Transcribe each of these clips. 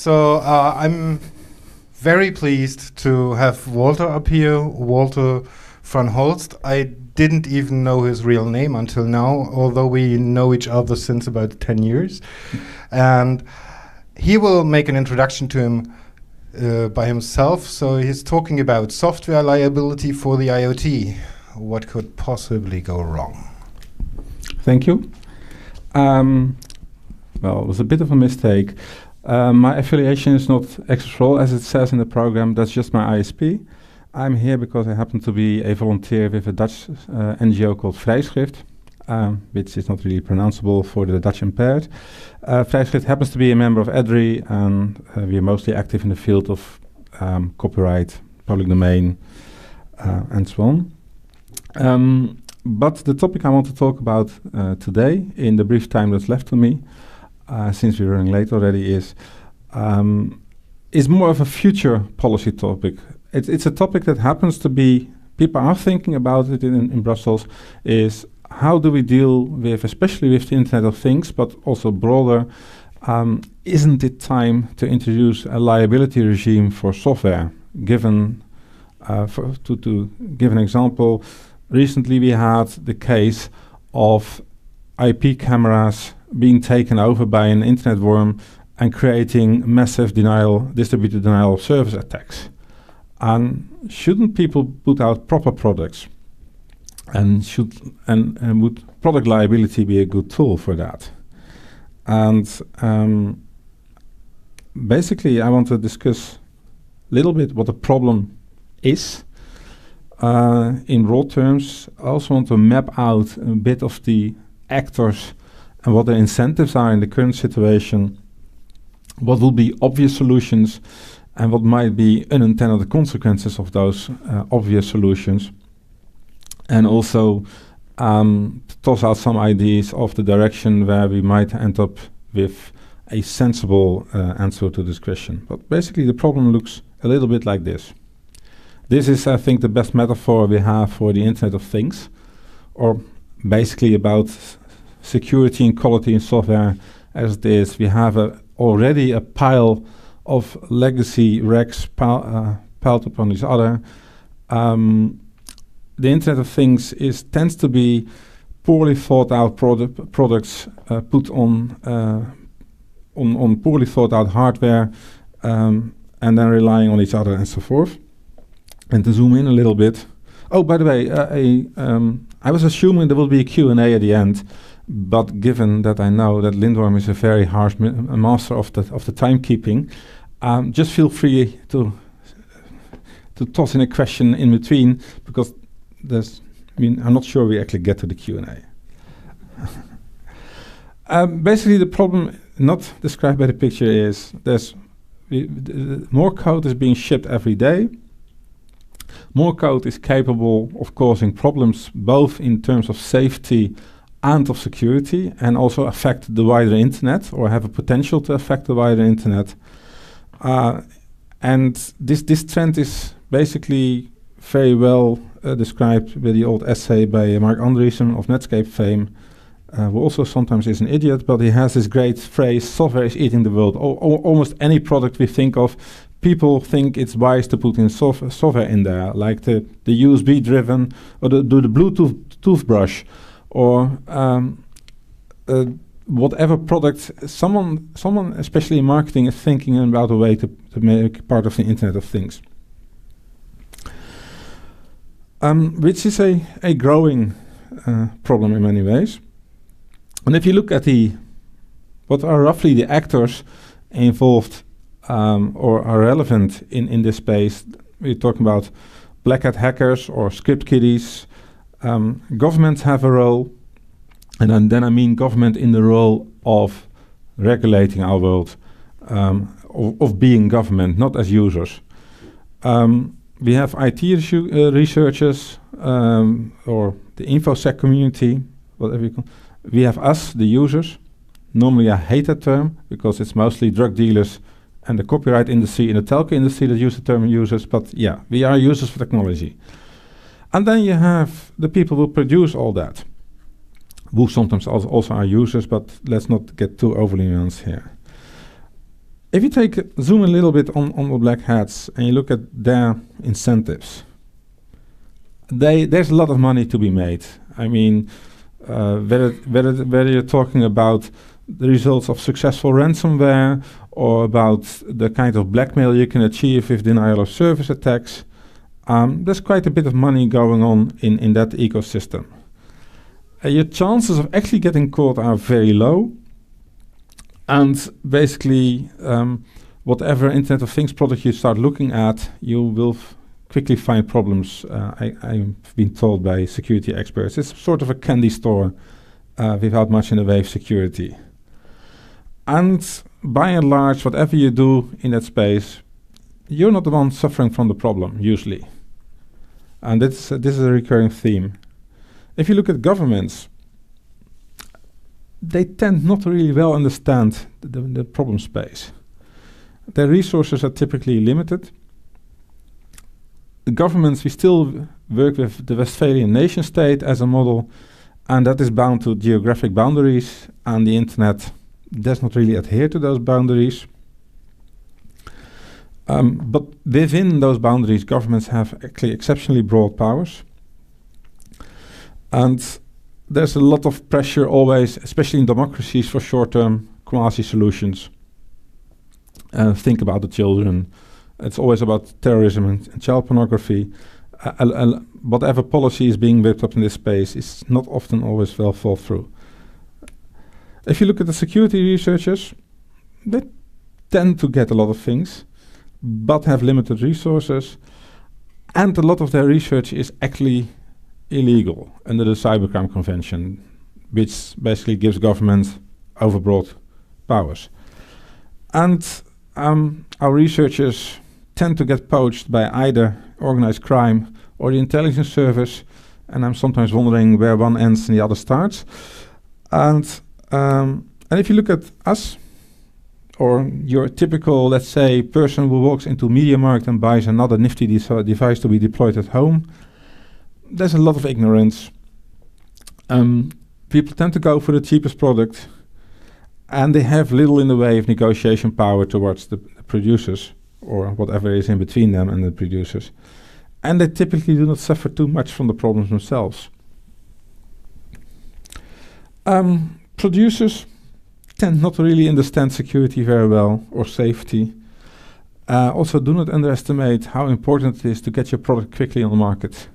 So I'm very pleased to have Walter up here, Walter van Holst. I didn't even know his real name until now, although we know each other since about 10 years. And he will make an introduction to him by himself. So he's talking about software liability for the IoT. What could possibly go wrong? Thank you. Well, it was a bit of a mistake. My affiliation is not Exasol, as it says in the program. That's just my ISP. I'm here because I happen to be a volunteer with a Dutch NGO called Vrijschrift, which is not really pronounceable for the Dutch impaired. Vrijschrift happens to be a member of EDRI, and we are mostly active in the field of copyright, public domain, and so on. But the topic I want to talk about today, in the brief time that's left to me, since we're running late already, is more of a future policy topic. It's a topic that happens to be, people are thinking about it in Brussels, is how do we deal with, especially with the Internet of Things, but also broader, isn't it time to introduce a liability regime for software? Given, to give an example, recently we had the case of IP cameras being taken over by an internet worm and creating massive distributed denial of service attacks. And shouldn't people put out proper products? And would product liability be a good tool for that? And basically, I want to discuss a little bit what the problem is. In broad terms, I also want to map out a bit of the actors and what their incentives are in the current situation, what will be obvious solutions, and what might be unintended consequences of those obvious solutions. And also toss out some ideas of the direction where we might end up with a sensible answer to this question. But basically the problem looks a little bit like this. This is, I think, the best metaphor we have for the Internet of Things, or basically about security and quality in software as it is. We have already a pile of legacy racks piled upon each other. The Internet of Things tends to be poorly thought out products put on poorly thought out hardware, and then relying on each other and so forth. And to zoom in a little bit. Oh, by the way, I was assuming there will be a Q&A at the end, but given that I know that Lindworm is a very harsh master of the timekeeping, just feel free to toss in a question in between, because I'm not sure we actually get to the Q&A. Basically, the problem not described by the picture is more code is being shipped every day. More code is capable of causing problems both in terms of safety and of security, and also affect the wider internet, or have a potential to affect the wider internet. And this trend is basically very well described by the old essay by Mark Andreessen of Netscape fame, who also sometimes is an idiot, but he has this great phrase, software is eating the world. Almost any product we think of, people think it's wise to put in software in there, like the USB driven, or the Bluetooth toothbrush, or whatever product someone, especially in marketing, is thinking about a way to make part of the Internet of Things. Which is a growing problem in many ways. And if you look at what are roughly the actors involved or are relevant in this space, we're talking about black hat hackers or script kiddies. Governments have a role, and then I mean government in the role of regulating our world, of being government, not as users. We have IT researchers, or the InfoSec community, whatever you call. We have us, the users. Normally I hate that term, because it's mostly drug dealers and the copyright industry and the telco industry that use the term users, but yeah, we are users of technology. And then you have the people who produce all that, who sometimes also are users, but let's not get too overly nuanced here. If you zoom a little bit on the black hats and you look at their incentives, there's a lot of money to be made. I mean, whether you're talking about the results of successful ransomware or about the kind of blackmail you can achieve with denial of service attacks, there's quite a bit of money going on in that ecosystem. Your chances of actually getting caught are very low. And basically, whatever Internet of Things product you start looking at, you will quickly find problems. I've been told by security experts. It's sort of a candy store without much in the way of security. And by and large, whatever you do in that space, you're not the one suffering from the problem, usually. And this is a recurring theme. If you look at governments, they tend not to really well understand the problem space. Their resources are typically limited. The governments, we still work with the Westphalian nation state as a model, and that is bound to geographic boundaries, and the internet does not really adhere to those boundaries. But within those boundaries, governments have actually exceptionally broad powers. And there's a lot of pressure always, especially in democracies, for short-term quasi-solutions. Think about the children. It's always about terrorism and child pornography. Whatever policy is being whipped up in this space is not often always well thought through. If you look at the security researchers, they tend to get a lot of things, but have limited resources. And a lot of their research is actually illegal under the Cybercrime Convention, which basically gives government overbroad powers. And our researchers tend to get poached by either organized crime or the intelligence service, and I'm sometimes wondering where one ends and the other starts. And if you look at us, or your typical, let's say, person who walks into MediaMarkt and buys another nifty device to be deployed at home, there's a lot of ignorance. People tend to go for the cheapest product, and they have little in the way of negotiation power towards the producers, or whatever is in between them and the producers. And they typically do not suffer too much from the problems themselves. Producers tend not to really understand security very well, or safety. Also, do not underestimate how important it is to get your product quickly on the market.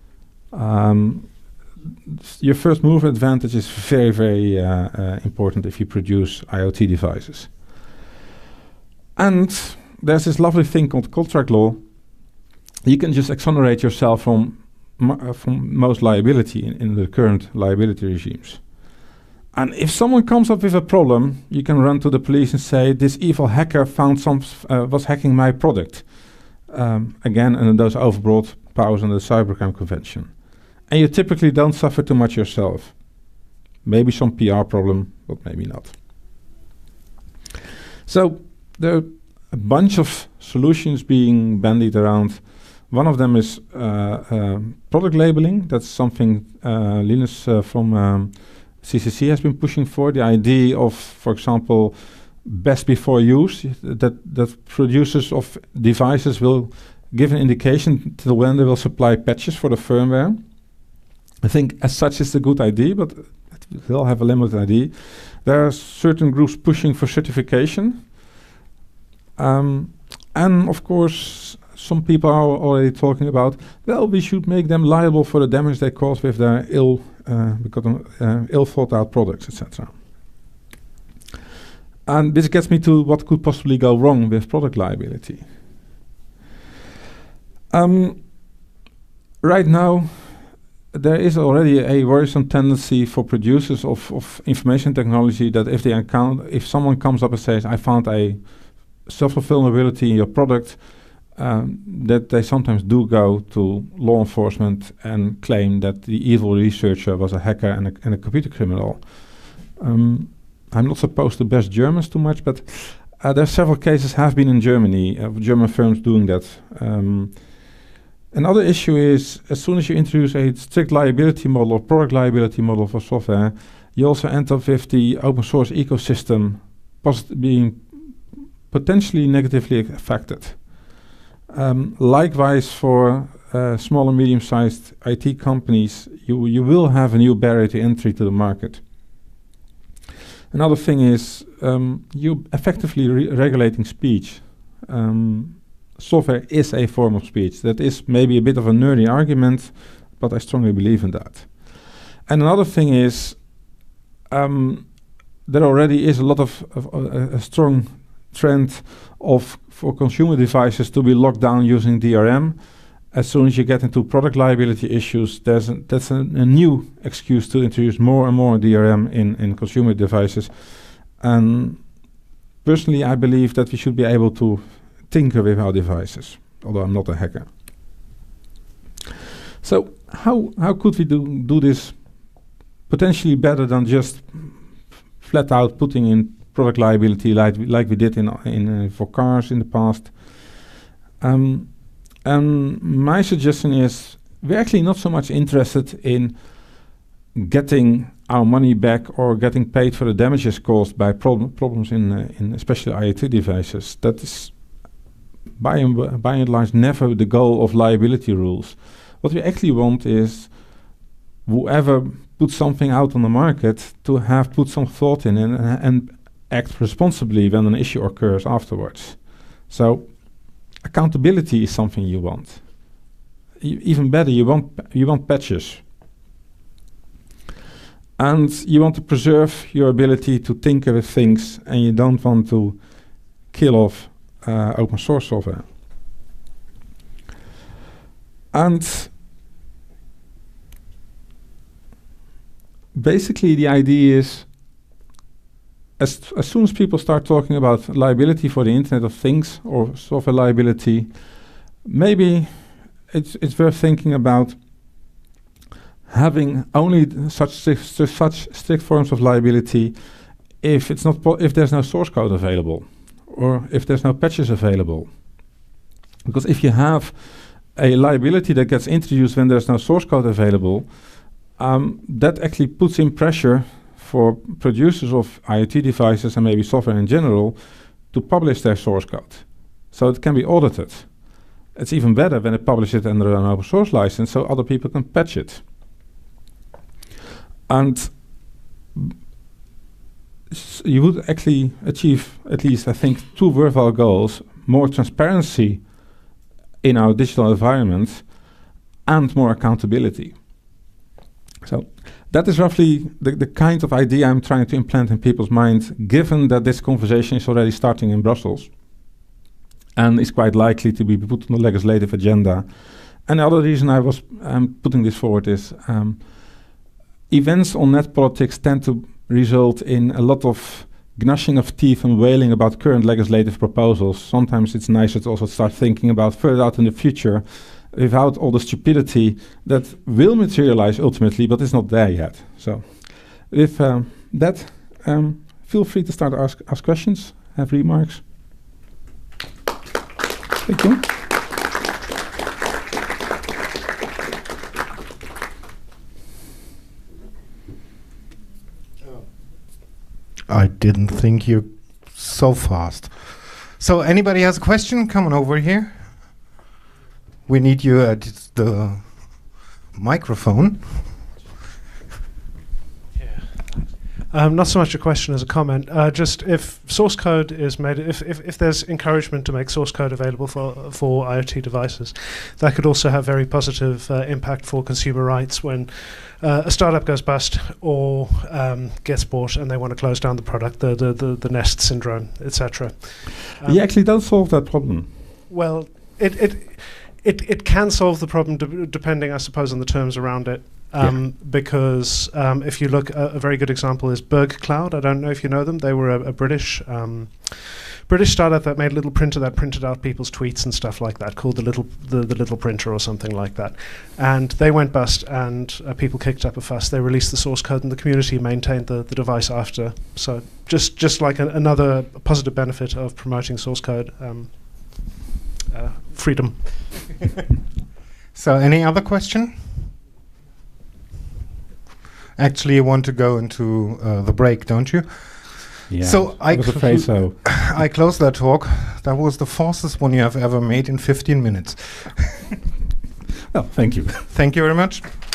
Your first mover advantage is very, very important if you produce IoT devices. And there's this lovely thing called contract law. You can just exonerate yourself from most liability in the current liability regimes. And if someone comes up with a problem, you can run to the police and say, this evil hacker was hacking my product. Again, under those overbroad powers under the Cybercrime Convention. And you typically don't suffer too much yourself. Maybe some PR problem, but maybe not. So there are a bunch of solutions being bandied around. One of them is product labeling. That's something Linus from CCC has been pushing for. The idea of, for example, best before use, that producers of devices will give an indication to when they will supply patches for the firmware. I think as such it's a good idea, but it will have a limited idea. There are certain groups pushing for certification. And of course, some people are already talking about, well, we should make them liable for the damage they cause with their ill thought out products, etc. And this gets me to what could possibly go wrong with product liability. Right now, there is already a worrisome tendency for producers of information technology that if someone comes up and says, I found a software vulnerability in your product, that they sometimes do go to law enforcement and claim that the evil researcher was a hacker and a computer criminal. I'm not supposed to bash Germans too much, but there are several cases have been in Germany of German firms doing that. Another issue is, as soon as you introduce a strict liability model or product liability model for software, you also end up with the open source ecosystem being potentially negatively affected. Likewise, for small and medium-sized IT companies, you will have a new barrier to entry to the market. Another thing is you effectively regulating speech. Software is a form of speech. That is maybe a bit of a nerdy argument, but I strongly believe in that. And another thing is there already is a lot of a strong trend for consumer devices to be locked down using DRM. As soon as you get into product liability issues, that's a new excuse to introduce more and more DRM in consumer devices. And personally, I believe that we should be able to tinker with our devices, although I'm not a hacker. So how could we do this potentially better than just flat out putting in product liability like we did for cars in the past? And my suggestion is we're actually not so much interested in getting our money back or getting paid for the damages caused by problems in especially IoT devices. That is by and large never the goal of liability rules. What we actually want is whoever puts something out on the market to have put some thought in and act responsibly when an issue occurs afterwards. So accountability is something you want. Even better, you want patches. And you want to preserve your ability to tinker with things, and you don't want to kill off open source software. And basically the idea is as soon as people start talking about liability for the Internet of Things or software liability, maybe it's worth thinking about having only such strict forms of liability if there's no source code available or if there's no patches available. Because if you have a liability that gets introduced when there's no source code available, that actually puts in pressure for producers of IoT devices and maybe software in general to publish their source code. So it can be audited. It's even better when they publish it under an open source license so other people can patch it. And you would actually achieve at least, I think, two worthwhile goals: more transparency in our digital environment and more accountability. So that is roughly the kind of idea I'm trying to implant in people's minds, given that this conversation is already starting in Brussels and is quite likely to be put on the legislative agenda. And the other reason I was putting this forward is events on net politics tend to result in a lot of gnashing of teeth and wailing about current legislative proposals. Sometimes it's nicer to also start thinking about further out in the future without all the stupidity that will materialize ultimately, but is not there yet. So with that, feel free to start to ask questions, have remarks. Thank you. I didn't think you so fast. So anybody has a question? Come on over here. We need you at the microphone. Not so much a question as a comment. Just if source code is made, if there's encouragement to make source code available for IoT devices, that could also have very positive impact for consumer rights when a startup goes bust or gets bought and they want to close down the product, the Nest syndrome, etc. You actually don't solve that problem. Well, it can solve the problem depending, I suppose, on the terms around it. Because if you look, a very good example is Berg Cloud. I don't know if you know them. They were a British startup that made a little printer that printed out people's tweets and stuff like that, called the little printer or something like that. And they went bust, and people kicked up a fuss. They released the source code, and the community maintained the device after. So just like another positive benefit of promoting source code freedom. So any other question? Actually, you want to go into the break, don't you? Yeah, So I was afraid so. I close that talk. That was the fastest one you have ever made in 15 minutes. Well, thank you. Thank you very much.